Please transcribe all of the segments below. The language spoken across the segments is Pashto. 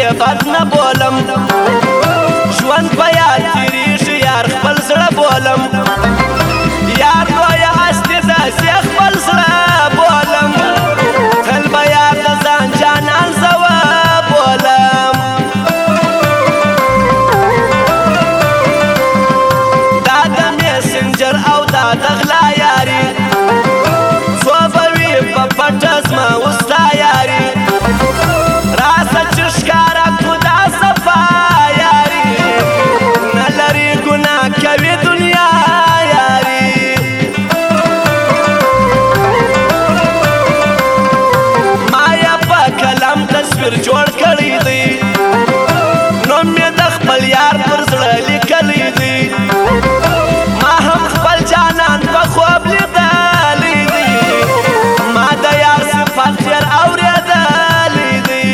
بد نه بولم ژوند په یاد تېرېږي یار خپل زړه بولم یار لویه هستي داسې خپل زړه بولم تل به یار د ځان جانان زه وبولم دا د میسنجر او دا د غلا یاري څو به وي په پټه زما اوس دا یاري راسه چې ښکاره کړو دا صفا یاري نه لري ګناه کوي دنیا یاري ما یې په قلم تصویر جوړ کړی دی نوم مې د خپل یار پر زړه لیکلی دی ما هم خپل جانان په خوب لیدلی دی ما د یار صفت ډېر اورېدلی دی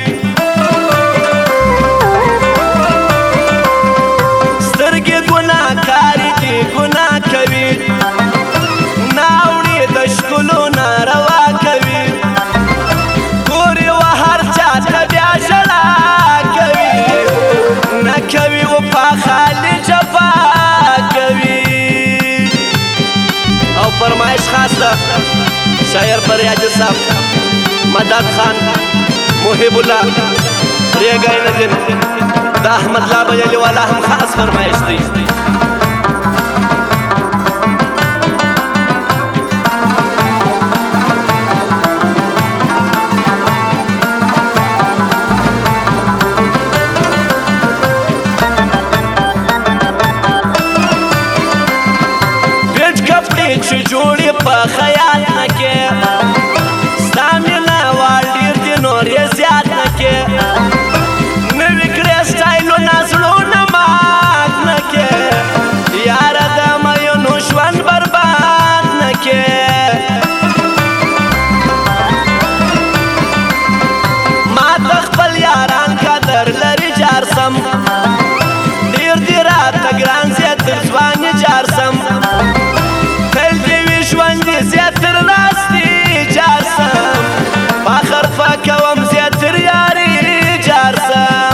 سترګې ګناه کاري دي ګناه کوي ناوړي د ښکلو ناروا کوي ګوري و هر چا ته بیا ژړا کوي نه کوي وفا خالي جفا کوي او فرمایش خاص ده شاعر فریادي صاحب مدد خان محب الله ریګای نجن د احمد الله بجلی والا هم خاص فرمایش دی چې جوړې په خیال نه کې ستا مینه وال ډېر دي نور یې زیات نه کې نوي کړې سټایلونه زړونه مات نه کې یاره د میینو ژوند برباد نه کې ما ته خپل یاران قدر لري جار سم ډېر دي راته ګران زه تر ځواني جار سم زیاتر ناستی جارسم فخر فکوم زیاتر یاری جارسم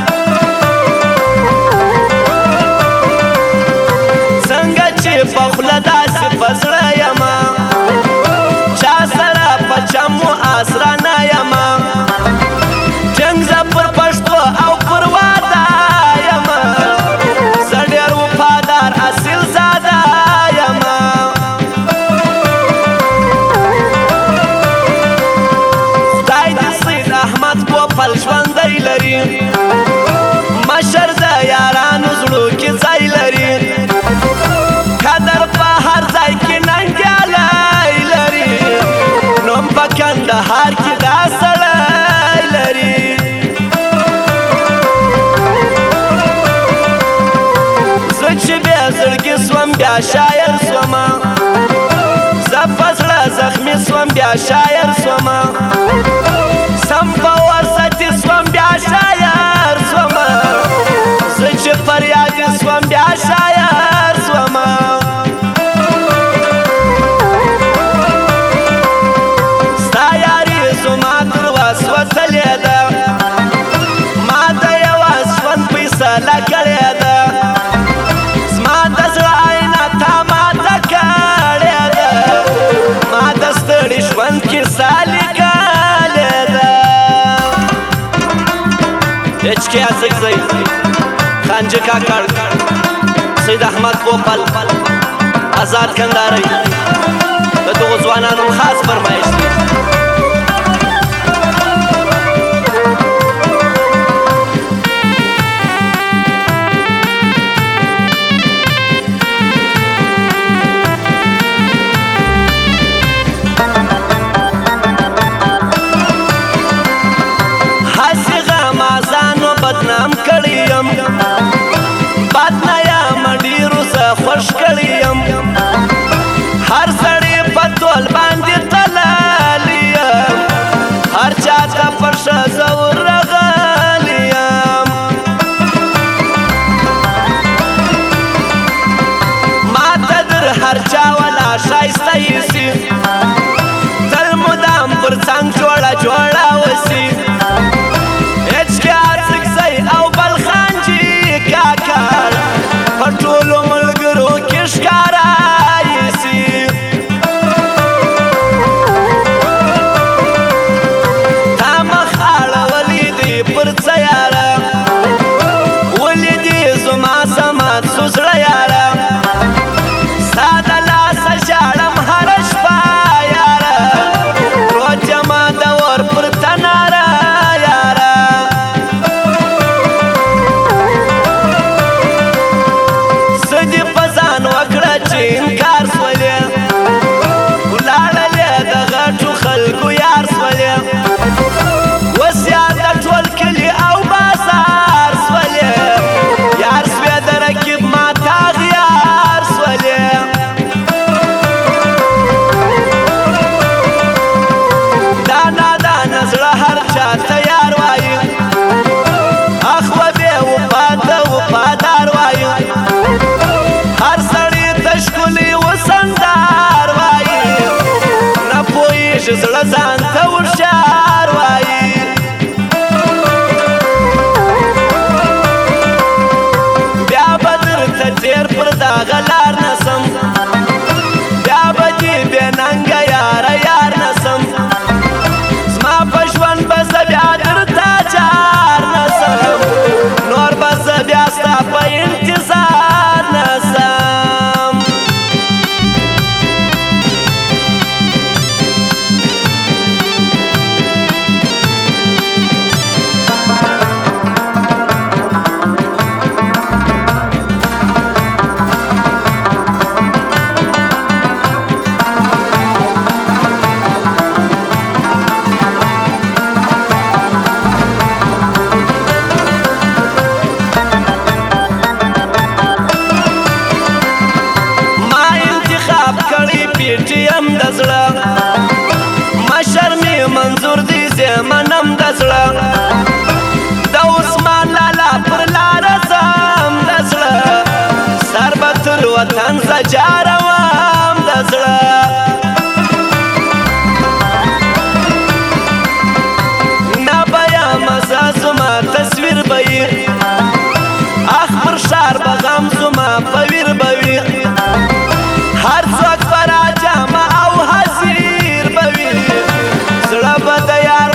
څنګه چې په خوله داسې په زړه یمه چا سره په چمو اسره نه یمه جنګ زه پر پښتو او پر واده یمه زه ډېر وفادار اصیل زاده یمه پل ژوندی لري مشر د یارانو زړو کې ځای لري قدر په هر ځای کې ننګیالی لري نوم په کندهار کې دا سړی لري زه چې بې زړګي سوم بیا شاعر سومه زه په زړه زخمي سوم بیا شاعر سومه سم په ورستی سوم بیا شاعر سومه زه چې فریادي سوم بیا شاعر سومه ستا یاري زما تر وس وتلې ده ما د یوه ژوند فیصله کړې ده زما د زړه آینه تا ماته کړې ده ما د ستړي ژوند کیسه لیکلې HK Azıkzay Khancı Kakar Seyd Ahmad Gopal Azad Kandari ve Doğuzvanan'ın khas farmayişi بدنام کړی یم بد نه یم ډېرو زه خوښ کړی یم هر سړی په تول باندې تللی یم هر چا ته پر ښځه ورغلی یم ما ته در هر چا ولا ښایسته ایسي تل مدام پر څنګ جوړه جوړه وسي HK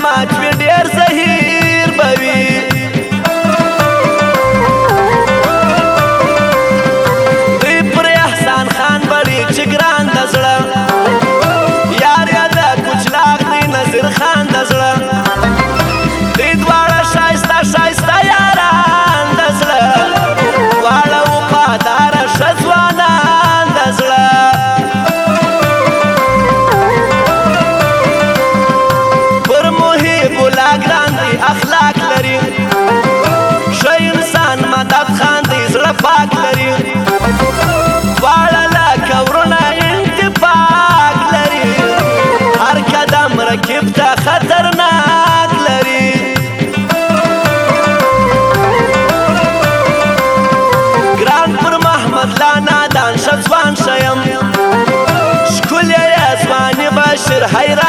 سماج وی ډیر زهیر بوي دوی پر احسان خان بړي چې ګران د زړه یار یا د کوچلاک دی نظر خان د زړه دوی دواړه ښایسته ښایسته یاران د زړه دواړه وفاداره ښه ځوانان د زړه پر محب الله ګران دی اخلاق لري ښه انسان مدد خان دی زړه پاک لري دواړه لکه ورونه اتفاق لري هر قدم رکب ته خطرناک لري ګران پر محمد لا نادان ښه ځوان ښه یم ښکلی یې ځواني بشر حیران